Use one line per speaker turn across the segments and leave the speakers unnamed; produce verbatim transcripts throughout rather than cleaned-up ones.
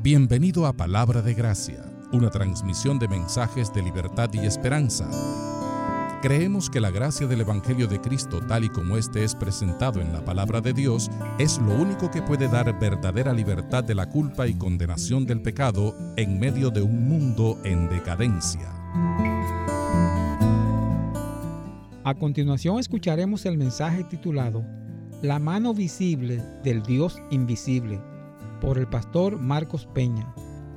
Bienvenido a Palabra de Gracia, una transmisión de mensajes de libertad y esperanza. Creemos que la gracia del Evangelio de Cristo, tal y como éste es presentado en la Palabra de Dios, es lo único que puede dar verdadera libertad de la culpa y condenación del pecado en medio de un mundo en decadencia.
A continuación escucharemos el mensaje titulado La mano visible del Dios invisible, por el pastor Marcos Peña.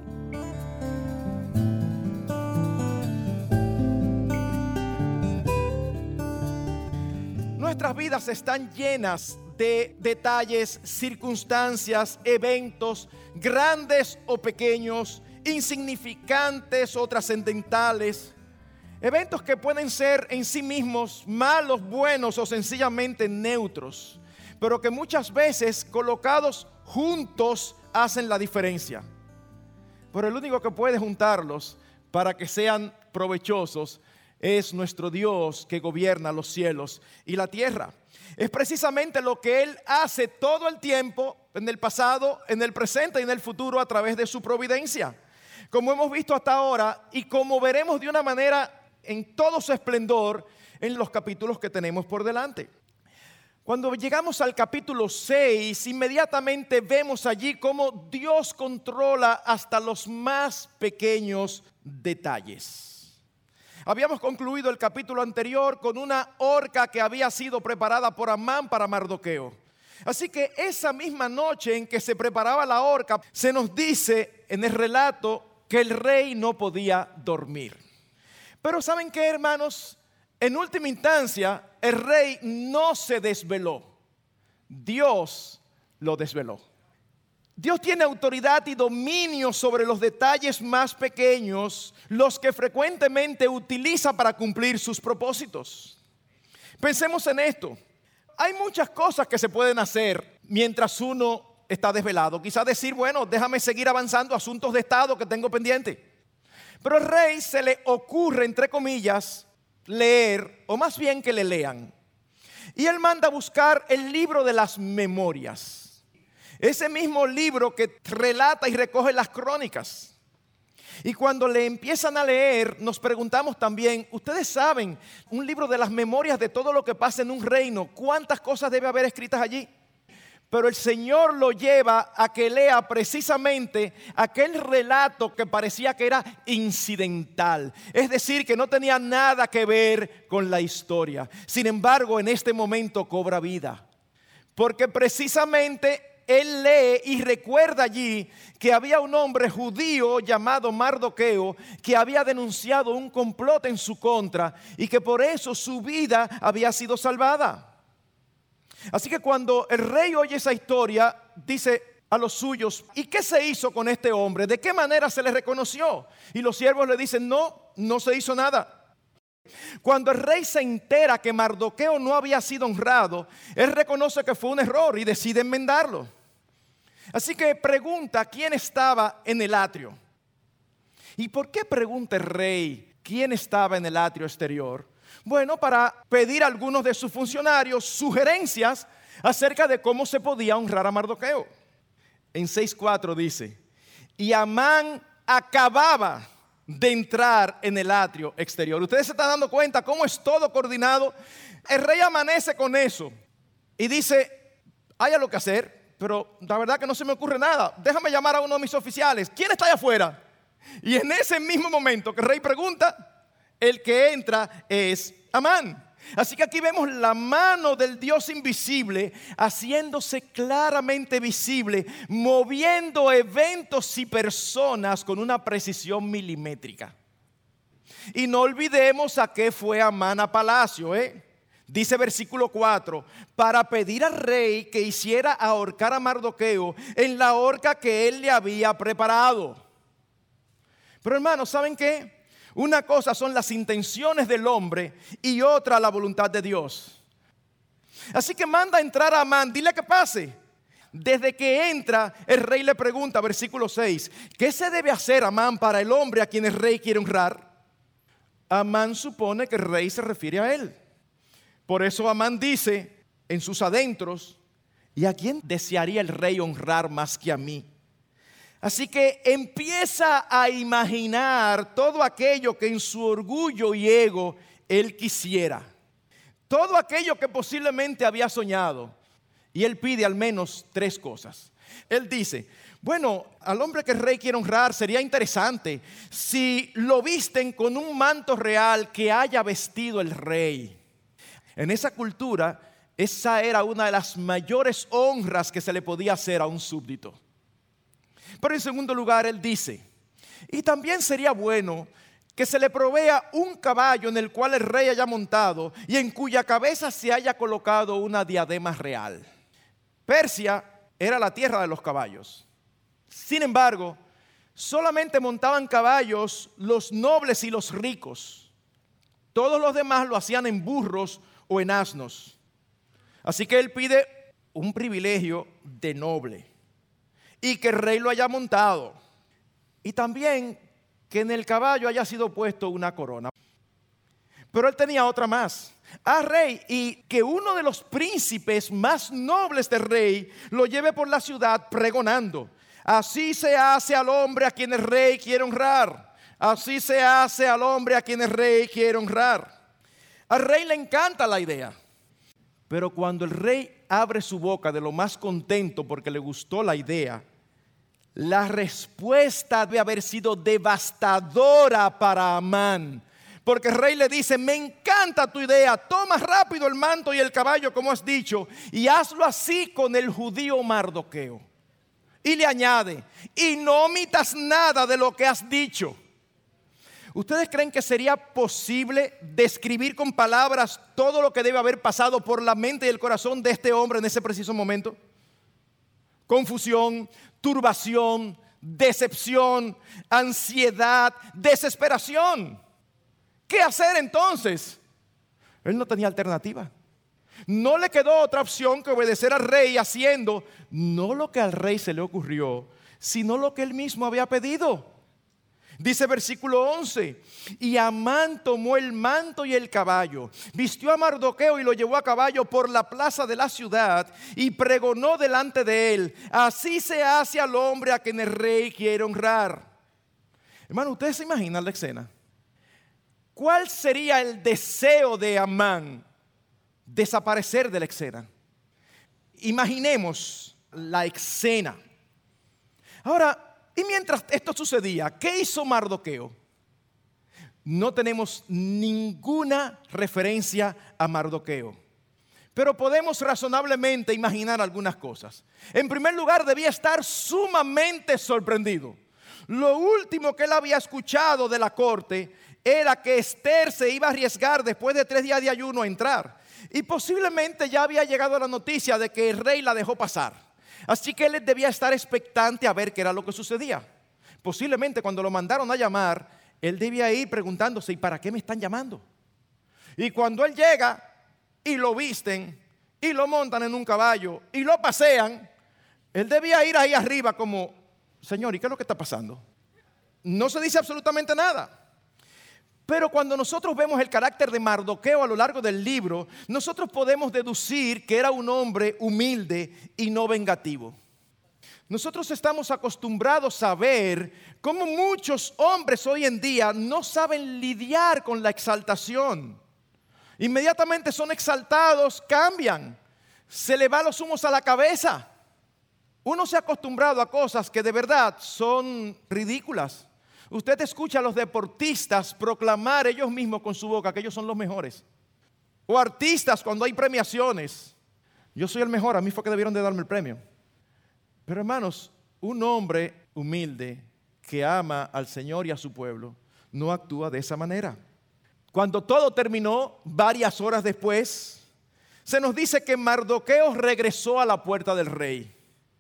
Nuestras vidas están llenas de detalles, circunstancias, eventos, grandes o pequeños, insignificantes o trascendentales. Eventos que pueden ser en sí mismos malos, buenos o sencillamente neutros, pero que muchas veces colocados juntos hacen la diferencia. Pero el único que puede juntarlos para que sean provechosos es nuestro Dios que gobierna los cielos y la tierra. Es precisamente lo que Él hace todo el tiempo, en el pasado, en el presente y en el futuro, a través de su providencia. Como hemos visto hasta ahora y como veremos de una manera en todo su esplendor en los capítulos que tenemos por delante. Cuando llegamos al capítulo seis, inmediatamente vemos allí cómo Dios controla hasta los más pequeños detalles. Habíamos concluido el capítulo anterior con una horca que había sido preparada por Amán para Mardoqueo. Así que esa misma noche en que se preparaba la horca, se nos dice en el relato que el rey no podía dormir. Pero ¿saben qué, hermanos? En última instancia, el rey no se desveló. Dios lo desveló. Dios tiene autoridad y dominio sobre los detalles más pequeños, los que frecuentemente utiliza para cumplir sus propósitos. Pensemos en esto. Hay muchas cosas que se pueden hacer mientras uno está desvelado. Quizás decir, bueno, déjame seguir avanzando asuntos de estado que tengo pendiente. Pero al rey se le ocurre, entre comillas, leer, o más bien que le lean. Y él manda a buscar el libro de las memorias. Ese mismo libro que relata y recoge las crónicas. Y cuando le empiezan a leer, nos preguntamos también, ustedes saben, un libro de las memorias de todo lo que pasa en un reino, ¿cuántas cosas debe haber escritas allí? Pero el Señor lo lleva a que lea precisamente aquel relato que parecía que era incidental. Es decir, que no tenía nada que ver con la historia. Sin embargo, en este momento cobra vida. Porque precisamente él lee y recuerda allí que había un hombre judío llamado Mardoqueo que había denunciado un complot en su contra y que por eso su vida había sido salvada. Así que cuando el rey oye esa historia, dice a los suyos, ¿y qué se hizo con este hombre? ¿De qué manera se le reconoció? Y los siervos le dicen, no, no se hizo nada. Cuando el rey se entera que Mardoqueo no había sido honrado, él reconoce que fue un error y decide enmendarlo. Así que pregunta quién estaba en el atrio. ¿Y por qué pregunta el rey quién estaba en el atrio exterior? Bueno, para pedir a algunos de sus funcionarios sugerencias acerca de cómo se podía honrar a Mardoqueo. En seis cuatro dice, y Amán acababa de entrar en el atrio exterior. Ustedes se están dando cuenta cómo es todo coordinado. El rey amanece con eso y dice, hay algo que hacer, pero la verdad que no se me ocurre nada. Déjame llamar a uno de mis oficiales. ¿Quién está allá afuera? Y en ese mismo momento que el rey pregunta, el que entra es Amán. Así que aquí vemos la mano del Dios invisible haciéndose claramente visible, moviendo eventos y personas con una precisión milimétrica. Y no olvidemos a qué fue Amán a palacio, ¿eh? Dice versículo cuatro, para pedir al rey que hiciera ahorcar a Mardoqueo en la horca que él le había preparado. Pero hermanos, ¿saben qué? Una cosa son las intenciones del hombre y otra la voluntad de Dios. Así que manda a entrar a Amán, dile que pase. Desde que entra, el rey le pregunta, versículo seis, ¿qué se debe hacer, Amán, para el hombre a quien el rey quiere honrar? Amán supone que el rey se refiere a él. Por eso Amán dice en sus adentros, ¿y a quién desearía el rey honrar más que a mí? Así que empieza a imaginar todo aquello que en su orgullo y ego él quisiera. Todo aquello que posiblemente había soñado. Y él pide al menos tres cosas. Él dice, bueno, al hombre que el rey quiere honrar sería interesante si lo visten con un manto real que haya vestido el rey. En esa cultura, esa era una de las mayores honras que se le podía hacer a un súbdito. Pero en segundo lugar, él dice, y también sería bueno que se le provea un caballo en el cual el rey haya montado y en cuya cabeza se haya colocado una diadema real. Persia era la tierra de los caballos. Sin embargo, solamente montaban caballos los nobles y los ricos. Todos los demás lo hacían en burros o en asnos. Así que él pide un privilegio de noble y que el rey lo haya montado. Y también que en el caballo haya sido puesto una corona. Pero él tenía otra más. Ah, rey, y que uno de los príncipes más nobles del rey lo lleve por la ciudad pregonando: así se hace al hombre a quien el rey quiere honrar. Así se hace al hombre a quien el rey quiere honrar. Al rey le encanta la idea. Pero cuando el rey abre su boca de lo más contento porque le gustó la idea, la respuesta debe haber sido devastadora para Amán. Porque el rey le dice: me encanta tu idea, toma rápido el manto y el caballo como has dicho y hazlo así con el judío Mardoqueo. Y le añade: y no omitas nada de lo que has dicho. ¿Ustedes creen que sería posible describir con palabras todo lo que debe haber pasado por la mente y el corazón de este hombre en ese preciso momento? Confusión, turbación, decepción, ansiedad, desesperación. ¿Qué hacer entonces? Él no tenía alternativa. No le quedó otra opción que obedecer al rey haciendo no lo que al rey se le ocurrió, sino lo que él mismo había pedido. Dice versículo once, y Amán tomó el manto y el caballo, vistió a Mardoqueo y lo llevó a caballo por la plaza de la ciudad y pregonó delante de él: así se hace al hombre a quien el rey quiere honrar. Hermano, ¿ustedes se imaginan la escena? ¿Cuál sería el deseo de Amán? Desaparecer de la escena. Imaginemos la escena. Ahora, y mientras esto sucedía, ¿qué hizo Mardoqueo? No tenemos ninguna referencia a Mardoqueo, pero podemos razonablemente imaginar algunas cosas. En primer lugar, debía estar sumamente sorprendido. Lo último que él había escuchado de la corte era que Esther se iba a arriesgar después de tres días de ayuno a entrar. Y posiblemente ya había llegado la noticia de que el rey la dejó pasar. Así que él debía estar expectante a ver qué era lo que sucedía. Posiblemente cuando lo mandaron a llamar, él debía ir preguntándose: ¿y para qué me están llamando? Y cuando él llega y lo visten y lo montan en un caballo y lo pasean, él debía ir ahí arriba como: Señor, ¿y qué es lo que está pasando? No se dice absolutamente nada. Pero cuando nosotros vemos el carácter de Mardoqueo a lo largo del libro, nosotros podemos deducir que era un hombre humilde y no vengativo. Nosotros estamos acostumbrados a ver cómo muchos hombres hoy en día no saben lidiar con la exaltación. Inmediatamente son exaltados, cambian, se le va los humos a la cabeza. Uno se ha acostumbrado a cosas que de verdad son ridículas. Usted escucha a los deportistas proclamar ellos mismos con su boca que ellos son los mejores. O artistas cuando hay premiaciones: yo soy el mejor, a mí fue que debieron de darme el premio. Pero hermanos, un hombre humilde que ama al Señor y a su pueblo no actúa de esa manera. Cuando todo terminó, varias horas después, se nos dice que Mardoqueo regresó a la puerta del rey.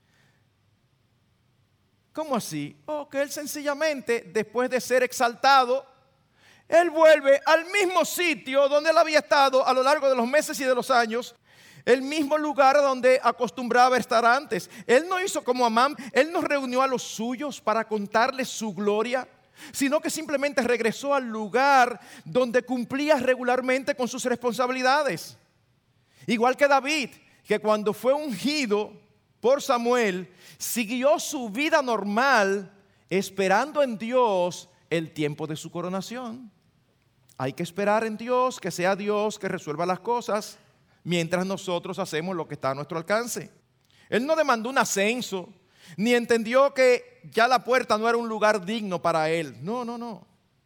¿Cómo así? Oh, que él sencillamente, después de ser exaltado, él vuelve al mismo sitio donde él había estado a lo largo de los meses y de los años, el mismo lugar donde acostumbraba estar antes. Él no hizo como Amán, él no reunió a los suyos para contarles su gloria, sino que simplemente regresó al lugar donde cumplía regularmente con sus responsabilidades. Igual que David, que cuando fue ungido por Samuel, siguió su vida normal, esperando en Dios el tiempo de su coronación. Hay que esperar en Dios, que sea Dios que resuelva las cosas, mientras nosotros hacemos lo que está a nuestro alcance. Él no demandó un ascenso, ni entendió que ya la puerta no era un lugar digno para él. No, no, no.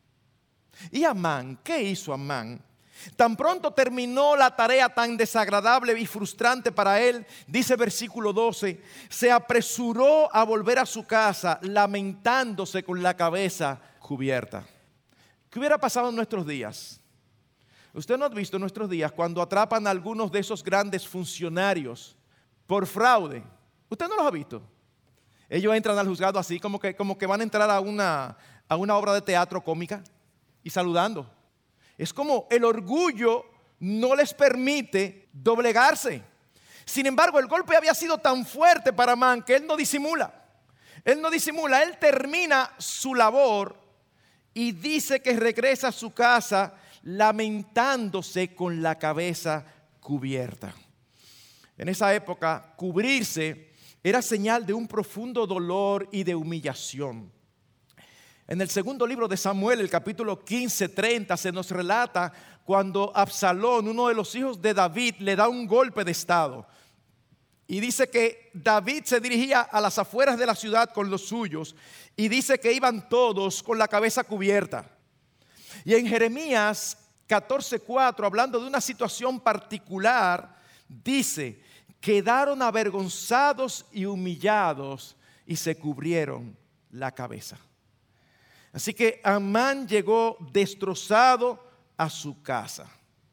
¿Y Amán? ¿Qué hizo Amán? Tan pronto terminó la tarea tan desagradable y frustrante para él, dice versículo doce, se apresuró a volver a su casa lamentándose con la cabeza cubierta. ¿Qué hubiera pasado en nuestros días? Usted no ha visto en nuestros días cuando atrapan a algunos de esos grandes funcionarios por fraude. ¿Usted no los ha visto? Ellos entran al juzgado así como que, como que van a entrar a una, a una obra de teatro cómica y saludando. Es como el orgullo no les permite doblegarse. Sin embargo, el golpe había sido tan fuerte para Amán que él no disimula. Él no disimula, él termina su labor y dice que regresa a su casa lamentándose con la cabeza cubierta. En esa época, cubrirse era señal de un profundo dolor y de humillación. En el segundo libro de Samuel, el capítulo quince, treinta, se nos relata cuando Absalón, uno de los hijos de David, le da un golpe de estado. Y dice que David se dirigía a las afueras de la ciudad con los suyos y dice que iban todos con la cabeza cubierta. Y en Jeremías catorce cuatro, hablando de una situación particular, dice: quedaron avergonzados y humillados y se cubrieron la cabeza. Así que Amán llegó destrozado a su casa.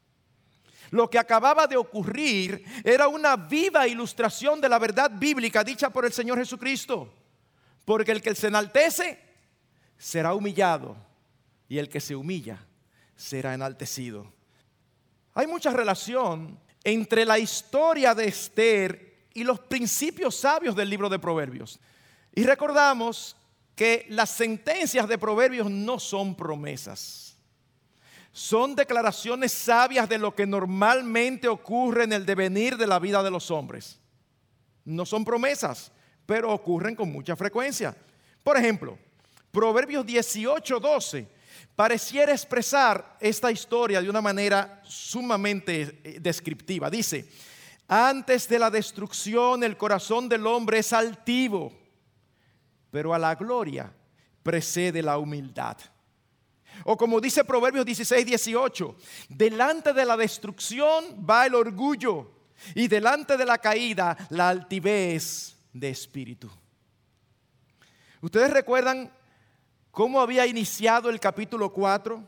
Lo que acababa de ocurrir era una viva ilustración de la verdad bíblica dicha por el Señor Jesucristo. Porque el que se enaltece será humillado y el que se humilla será enaltecido. Hay mucha relación entre la historia de Esther y los principios sabios del libro de Proverbios. Y recordamos que las sentencias de Proverbios no son promesas. Son declaraciones sabias de lo que normalmente ocurre en el devenir de la vida de los hombres. No son promesas, pero ocurren con mucha frecuencia. Por ejemplo, Proverbios dieciocho doce pareciera expresar esta historia de una manera sumamente descriptiva. Dice: antes de la destrucción el corazón del hombre es altivo, pero a la gloria precede la humildad. O como dice Proverbios dieciséis dieciocho, delante de la destrucción va el orgullo y delante de la caída la altivez de espíritu. ¿Ustedes recuerdan cómo había iniciado el capítulo cuatro?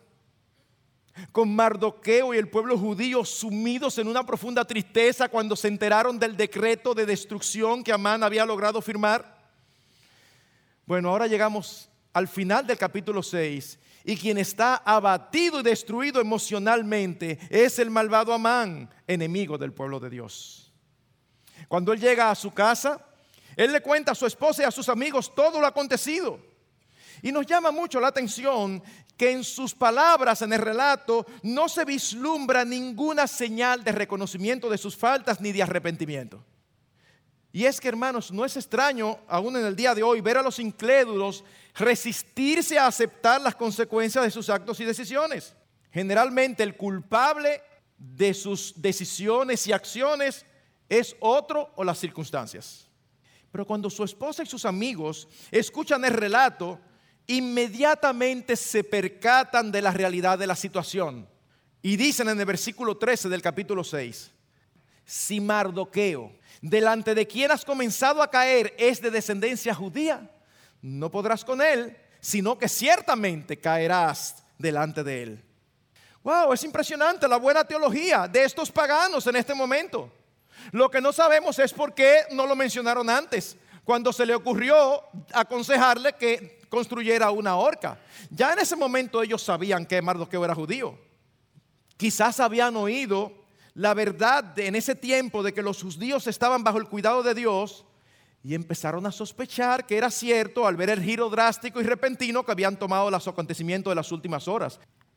Con Mardoqueo y el pueblo judío sumidos en una profunda tristeza cuando se enteraron del decreto de destrucción que Amán había logrado firmar. Bueno, ahora llegamos al final del capítulo seis y quien está abatido y destruido emocionalmente es el malvado Amán, enemigo del pueblo de Dios. Cuando él llega a su casa, él le cuenta a su esposa y a sus amigos todo lo acontecido. Y nos llama mucho la atención que en sus palabras en el relato no se vislumbra ninguna señal de reconocimiento de sus faltas ni de arrepentimiento. Y es que, hermanos, no es extraño aún en el día de hoy ver a los incrédulos resistirse a aceptar las consecuencias de sus actos y decisiones. Generalmente el culpable de sus decisiones y acciones es otro o las circunstancias. Pero cuando su esposa y sus amigos escuchan el relato, inmediatamente se percatan de la realidad de la situación. Y dicen en el versículo trece del capítulo seis: si Mardoqueo, delante de quien has comenzado a caer, es de descendencia judía, no podrás con él, sino que ciertamente caerás delante de él. Wow, es impresionante la buena teología de estos paganos en este momento. Lo que no sabemos es por qué no lo mencionaron antes, cuando se le ocurrió aconsejarle que construyera una horca. Ya en ese momento ellos sabían que Mardoqueo era judío. Quizás habían oído la verdad de, en ese tiempo, de que los judíos estaban bajo el cuidado de Dios, y empezaron a sospechar que era cierto al ver el giro drástico y repentino que habían tomado los acontecimientos de las últimas horas.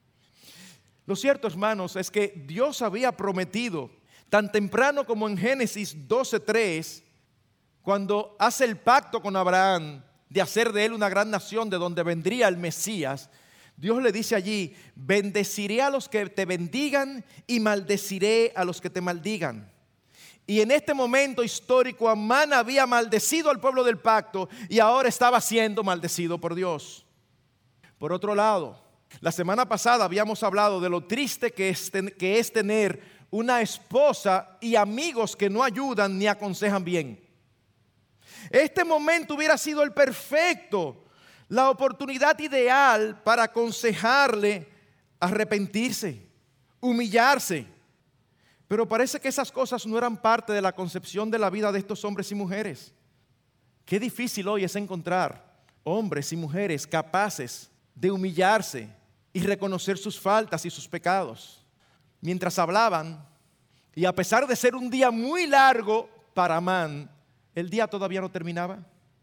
Lo cierto, hermanos, es que Dios había prometido, tan temprano como en Génesis doce tres, cuando hace el pacto con Abraham de hacer de él una gran nación de donde vendría el Mesías, Dios le dice allí: bendeciré a los que te bendigan y maldeciré a los que te maldigan. Y en este momento histórico, Amán había maldecido al pueblo del pacto y ahora estaba siendo maldecido por Dios. Por otro lado, la semana pasada habíamos hablado de lo triste que es, ten, que es tener una esposa y amigos que no ayudan ni aconsejan bien. Este momento hubiera sido el perfecto, la oportunidad ideal para aconsejarle arrepentirse, humillarse. Pero parece que esas cosas no eran parte de la concepción de la vida de estos hombres y mujeres. Qué difícil hoy es encontrar hombres y mujeres capaces de humillarse y reconocer sus faltas y sus pecados. Mientras hablaban, y a pesar de ser un día muy largo para Amán, el día todavía no terminaba.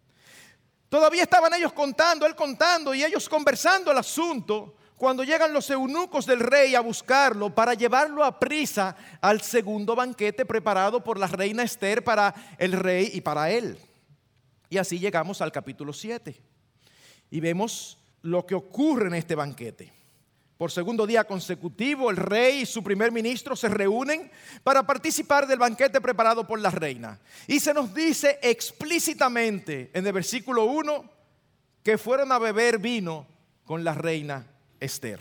Todavía estaban ellos contando, él contando y ellos conversando el asunto, cuando llegan los eunucos del rey a buscarlo para llevarlo a prisa al segundo banquete preparado por la reina Esther para el rey y para él. Y así llegamos al capítulo siete y vemos lo que ocurre en este banquete. Por segundo día consecutivo, el rey y su primer ministro se reúnen para participar del banquete preparado por la reina. Y se nos dice explícitamente en el versículo uno que fueron a beber vino con la reina Esther.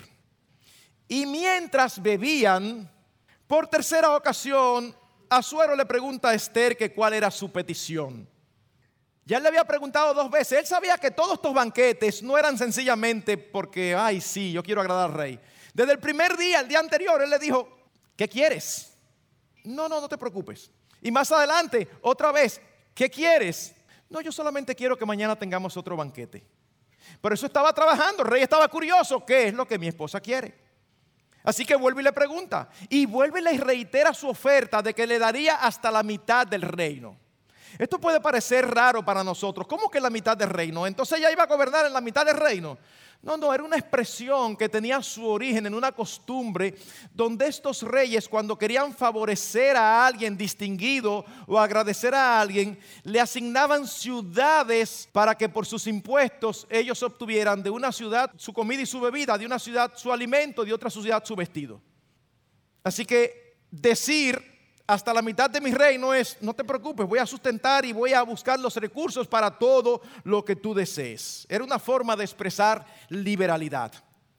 Y mientras bebían, por tercera ocasión, Asuero le pregunta a Esther que cuál era su petición. Ya él le había preguntado dos veces. Él sabía que todos estos banquetes no eran sencillamente porque, ay, sí, yo quiero agradar al rey. Desde el primer día, el día anterior, él le dijo: ¿qué quieres? No, no, no te preocupes. Y más adelante, otra vez: ¿qué quieres? No, yo solamente quiero que mañana tengamos otro banquete. Por eso estaba trabajando, el rey estaba curioso, ¿qué es lo que mi esposa quiere? Así que vuelve y le pregunta, y vuelve y le reitera su oferta de que le daría hasta la mitad del reino. Esto puede parecer raro para nosotros. ¿Cómo que la mitad del reino? Entonces ella iba a gobernar en la mitad del reino. No, no, era una expresión que tenía su origen en una costumbre donde estos reyes, cuando querían favorecer a alguien distinguido o agradecer a alguien, le asignaban ciudades para que por sus impuestos ellos obtuvieran de una ciudad su comida y su bebida, de una ciudad su alimento, de otra ciudad su vestido. Así que decir hasta la mitad de mi reino es: no te preocupes, voy a sustentar y voy a buscar los recursos para todo lo que tú desees. Era una forma de expresar liberalidad.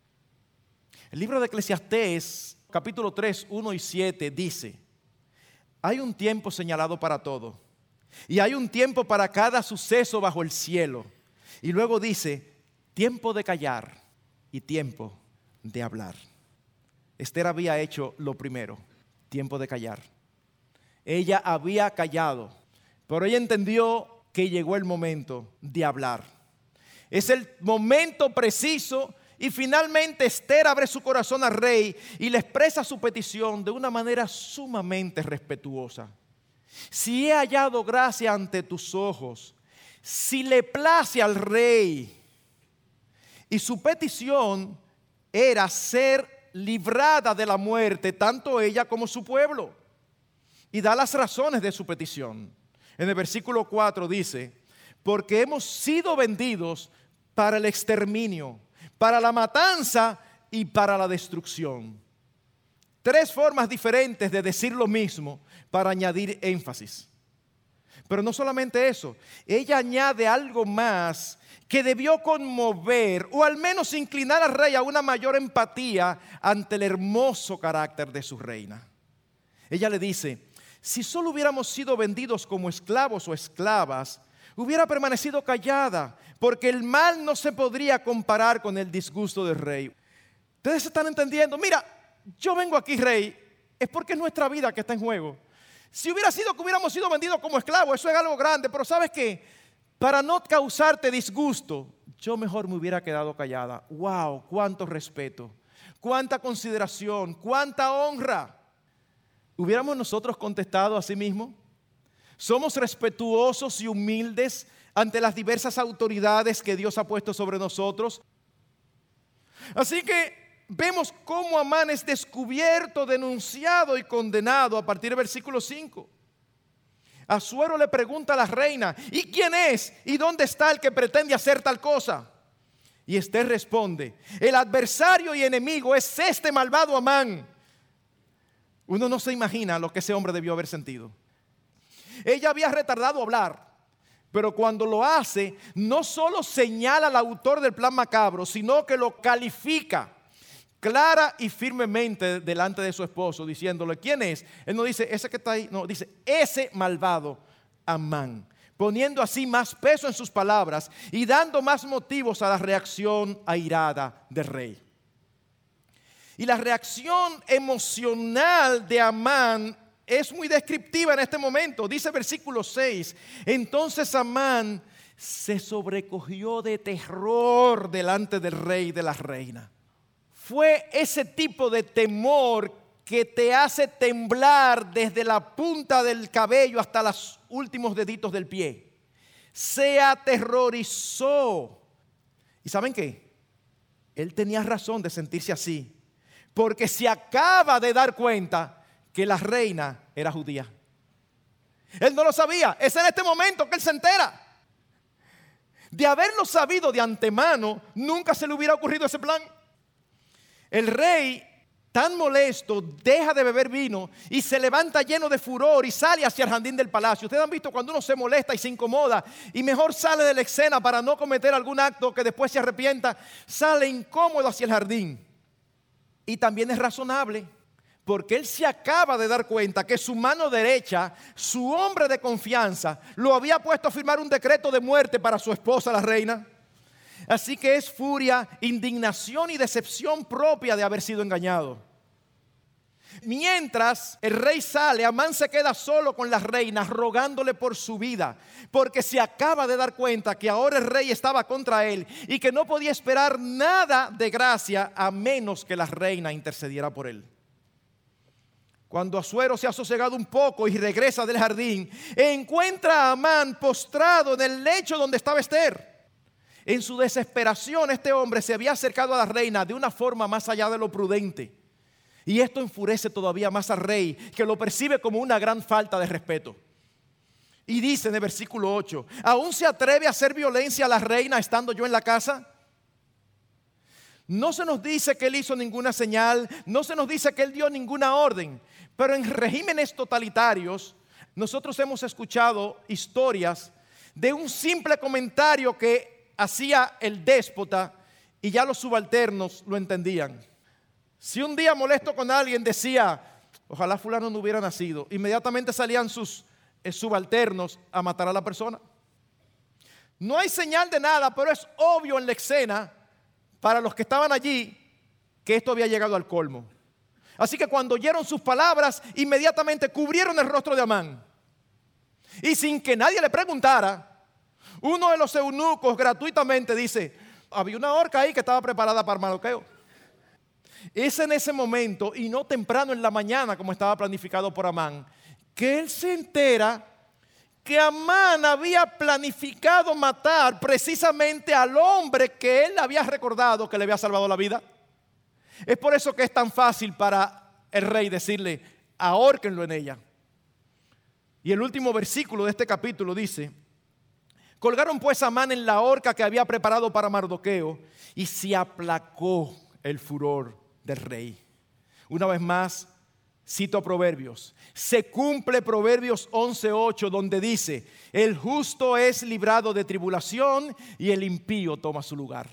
El libro de Eclesiastés, capítulo tres, uno y siete dice: hay un tiempo señalado para todo, y hay un tiempo para cada suceso bajo el cielo. Y luego dice: tiempo de callar y tiempo de hablar. Esther había hecho lo primero, tiempo de callar. Ella había callado, pero ella entendió que llegó el momento de hablar. Es el momento preciso y finalmente Esther abre su corazón al rey y le expresa su petición de una manera sumamente respetuosa. Si he hallado gracia ante tus ojos, si le place al rey. Y su petición era ser librada de la muerte, tanto ella como su pueblo. Y da las razones de su petición. En el versículo cuatro dice: porque hemos sido vendidos para el exterminio, para la matanza y para la destrucción. Tres formas diferentes de decir lo mismo para añadir énfasis. Pero no solamente eso, ella añade algo más que debió conmover o al menos inclinar al rey a una mayor empatía ante el hermoso carácter de su reina. Ella le dice: si solo hubiéramos sido vendidos como esclavos o esclavas, hubiera permanecido callada, porque el mal no se podría comparar con el disgusto del rey. Ustedes están entendiendo. Mira, yo vengo aquí, rey, es porque es nuestra vida que está en juego. Si hubiera sido que hubiéramos sido vendidos como esclavos, eso es algo grande, pero ¿sabes qué? Para no causarte disgusto, yo mejor me hubiera quedado callada. ¡Wow! ¡Cuánto respeto! ¡Cuánta consideración! ¡Cuánta honra! ¿Hubiéramos nosotros contestado a sí mismo? ¿Somos respetuosos y humildes ante las diversas autoridades que Dios ha puesto sobre nosotros? Así que vemos cómo Amán es descubierto, denunciado y condenado a partir del versículo cinco. Asuero le pregunta a la reina: ¿y quién es? ¿Y dónde está el que pretende hacer tal cosa? Y Ester responde: el adversario y enemigo es este malvado Amán. Uno no se imagina lo que ese hombre debió haber sentido. Ella había retardado hablar, pero cuando lo hace, no solo señala al autor del plan macabro, sino que lo califica clara y firmemente delante de su esposo, diciéndole: ¿quién es? Él no dice ese que está ahí, no, dice ese malvado Amán, poniendo así más peso en sus palabras y dando más motivos a la reacción airada del rey. Y la reacción emocional de Amán es muy descriptiva en este momento. Dice versículo seis: entonces Amán se sobrecogió de terror delante del rey y de la reina. Fue ese tipo de temor que te hace temblar desde la punta del cabello hasta los últimos deditos del pie. Se aterrorizó. ¿Y saben qué? Él tenía razón de sentirse así, porque se acaba de dar cuenta que la reina era judía. Él no lo sabía. Es en este momento que él se entera. De haberlo sabido de antemano, nunca se le hubiera ocurrido ese plan. El rey, tan molesto, deja de beber vino y se levanta lleno de furor y sale hacia el jardín del palacio. Ustedes han visto cuando uno se molesta y se incomoda y mejor sale de la escena para no cometer algún acto que después se arrepienta, sale incómodo hacia el jardín. Y también es razonable, porque él se acaba de dar cuenta que su mano derecha, su hombre de confianza, lo había puesto a firmar un decreto de muerte para su esposa, la reina. Así que es furia, indignación y decepción propia de haber sido engañado. Mientras el rey sale, Amán se queda solo con la reina, rogándole por su vida, porque se acaba de dar cuenta que ahora el rey estaba contra él y que no podía esperar nada de gracia a menos que la reina intercediera por él. Cuando Asuero se ha sosegado un poco y regresa del jardín, encuentra a Amán postrado en el lecho donde estaba Ester. En su desesperación, este hombre se había acercado a la reina de una forma más allá de lo prudente. Y esto enfurece todavía más al rey, que lo percibe como una gran falta de respeto. Y dice en el versículo ocho: ¿aún se atreve a hacer violencia a la reina estando yo en la casa? No se nos dice que él hizo ninguna señal, no se nos dice que él dio ninguna orden. Pero en regímenes totalitarios, nosotros hemos escuchado historias de un simple comentario que hacía el déspota y ya los subalternos lo entendían. Si un día molesto con alguien decía: ojalá fulano no hubiera nacido, inmediatamente salían sus eh, subalternos a matar a la persona. No hay señal de nada, pero es obvio en la escena para los que estaban allí que esto había llegado al colmo. Así que cuando oyeron sus palabras, inmediatamente cubrieron el rostro de Amán. Y sin que nadie le preguntara, uno de los eunucos gratuitamente dice: había una horca ahí que estaba preparada para Mardoqueo. Es en ese momento, y no temprano en la mañana como estaba planificado por Amán, que él se entera que Amán había planificado matar precisamente al hombre que él había recordado que le había salvado la vida. Es por eso que es tan fácil para el rey decirle: ahórquenlo en ella. Y el último versículo de este capítulo dice: colgaron pues a Amán en la horca que había preparado para Mardoqueo, y se aplacó el furor del rey. Una vez más cito Proverbios. Se cumple Proverbios once ocho, donde dice: el justo es librado de tribulación y el impío toma su lugar.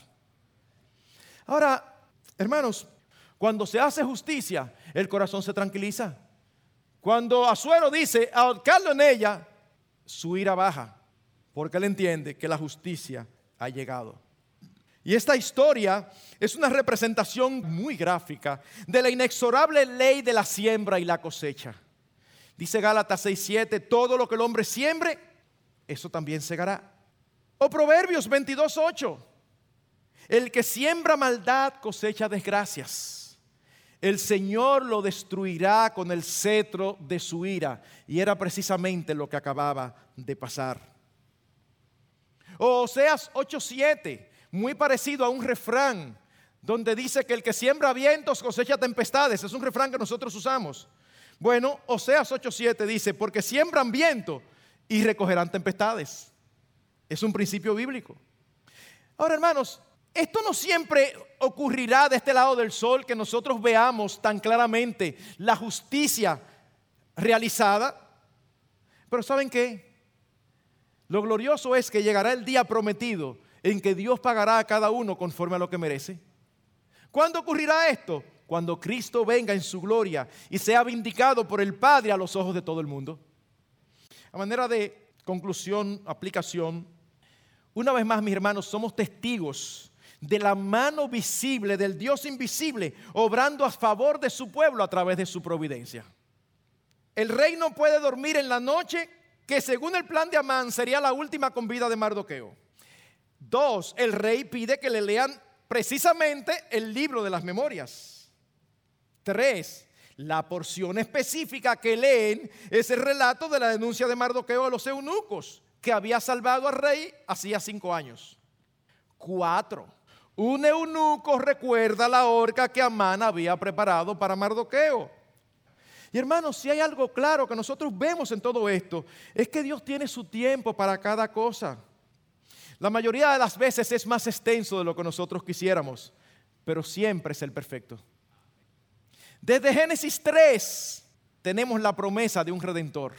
Ahora, hermanos, cuando se hace justicia, el corazón se tranquiliza. Cuando Asuero dice: ahorcarlo en ella, su ira baja, porque él entiende que la justicia ha llegado. Y esta historia es una representación muy gráfica de la inexorable ley de la siembra y la cosecha. Dice Gálatas seis siete: todo lo que el hombre siembre, eso también segará. O Proverbios veintidós ocho: el que siembra maldad cosecha desgracias. El Señor lo destruirá con el cetro de su ira. Y era precisamente lo que acababa de pasar. O Oseas ocho siete, muy parecido a un refrán, donde dice que el que siembra vientos cosecha tempestades. Es un refrán que nosotros usamos. Bueno, Oseas ocho siete dice: porque siembran viento y recogerán tempestades. Es un principio bíblico. Ahora, hermanos, esto no siempre ocurrirá de este lado del sol, que nosotros veamos tan claramente la justicia realizada. Pero ¿saben qué? Lo glorioso es que llegará el día prometido en que Dios pagará a cada uno conforme a lo que merece. ¿Cuándo ocurrirá esto? Cuando Cristo venga en su gloria y sea vindicado por el Padre a los ojos de todo el mundo. A manera de conclusión, aplicación, una vez más, mis hermanos, somos testigos de la mano visible del Dios invisible, obrando a favor de su pueblo a través de su providencia. El rey no puede dormir en la noche, que según el plan de Amán sería la última con vida de Mardoqueo. Dos, el rey pide que le lean precisamente el libro de las memorias. Tres, la porción específica que leen es el relato de la denuncia de Mardoqueo a los eunucos, que había salvado al rey hacía cinco años. Cuatro, un eunuco recuerda la horca que Amán había preparado para Mardoqueo. Y hermanos, si hay algo claro que nosotros vemos en todo esto, es que Dios tiene su tiempo para cada cosa. La mayoría de las veces es más extenso de lo que nosotros quisiéramos, pero siempre es el perfecto. Desde Génesis tres tenemos la promesa de un Redentor.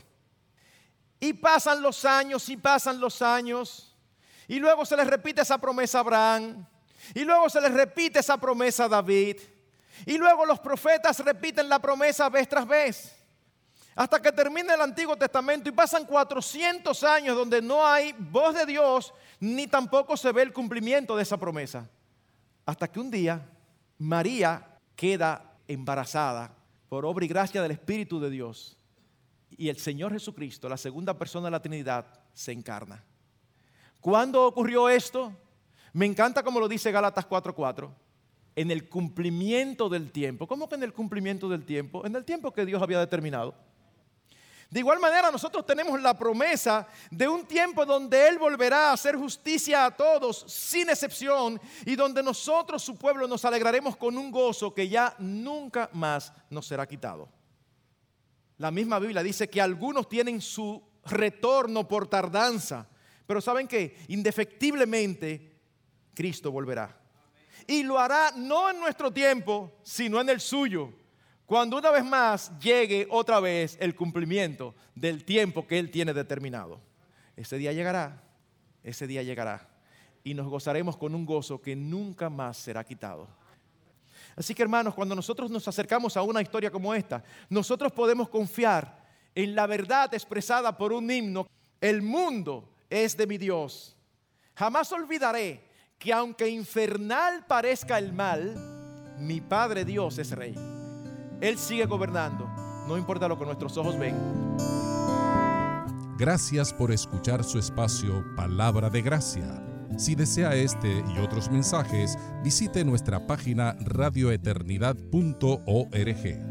Y pasan los años y pasan los años, y luego se les repite esa promesa a Abraham, y luego se les repite esa promesa a David, y luego los profetas repiten la promesa vez tras vez, hasta que termina el Antiguo Testamento y pasan cuatrocientos años donde no hay voz de Dios, ni tampoco se ve el cumplimiento de esa promesa. Hasta que un día María queda embarazada por obra y gracia del Espíritu de Dios, y el Señor Jesucristo, la segunda persona de la Trinidad, se encarna. ¿Cuándo ocurrió esto? Me encanta como lo dice Gálatas cuatro cuatro. En el cumplimiento del tiempo. ¿Cómo que en el cumplimiento del tiempo? En el tiempo que Dios había determinado. De igual manera, nosotros tenemos la promesa de un tiempo donde Él volverá a hacer justicia a todos, sin excepción, y donde nosotros, su pueblo, nos alegraremos con un gozo que ya nunca más nos será quitado. La misma Biblia dice que algunos tienen su retorno por tardanza, pero ¿saben qué? Indefectiblemente, Cristo volverá. Y lo hará no en nuestro tiempo, sino en el suyo, cuando una vez más llegue otra vez el cumplimiento del tiempo que Él tiene determinado. Ese día llegará, ese día llegará, y nos gozaremos con un gozo que nunca más será quitado. Así que, hermanos, cuando nosotros nos acercamos a una historia como esta, nosotros podemos confiar en la verdad expresada por un himno: el mundo es de mi Dios. Jamás olvidaré que aunque infernal parezca el mal, mi Padre Dios es Rey. Él sigue gobernando, no importa lo que nuestros ojos ven.
Gracias por escuchar su espacio Palabra de Gracia. Si desea este y otros mensajes, visite nuestra página radio eternidad punto org.